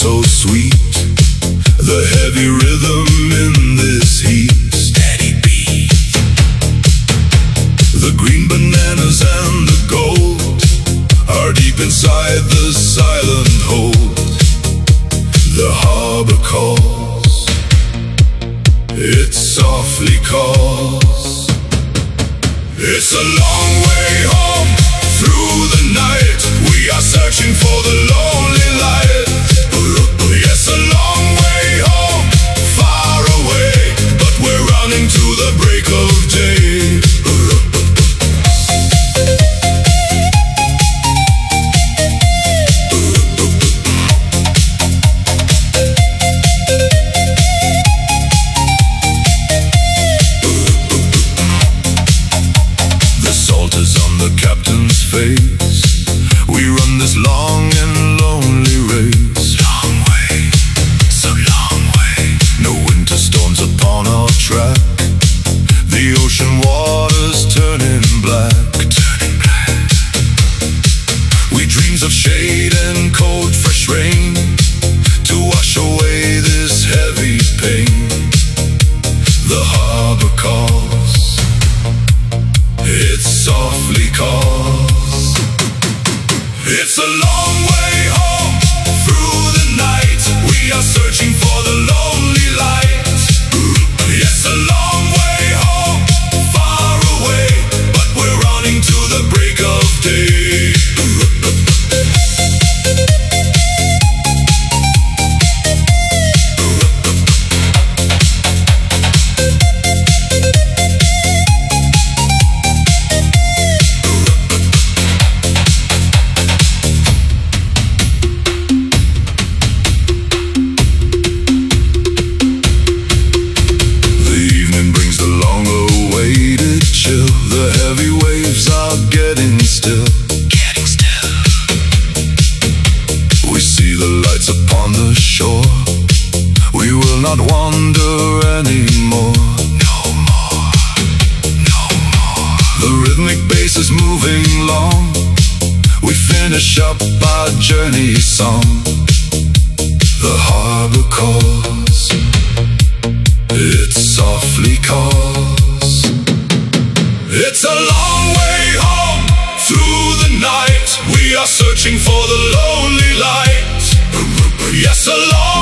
so sweet. The heavy rhythm in this heat. Steady beat. The green bananas and the gold are deep inside the silent hold. The harbor calls, it softly calls. It's a long way home through the night. We are searching for the lonely light. Yes, a long way home, far away, but we're running to the break of day. The salt is on the captain's face. We run this long and lonely race. Long way, so long way. No winter storms upon our track. The ocean waters turning black. Turning black. We dreams of shade and cold fresh rain to wash away this heavy pain. The harbor calls, it softly calls. It's a long way home through the night. We are searching for the lonely light. Yes, a long way home, far away, but we're running to the break of day. The heavy waves are getting still. Getting still. We see the lights upon the shore. We will not wander anymore. No more. No more. The rhythmic bass is moving long. We finish up our journey song. The harbor calls, it softly calls. It's a long way home through the night. We are searching for the lonely light. Yes, a long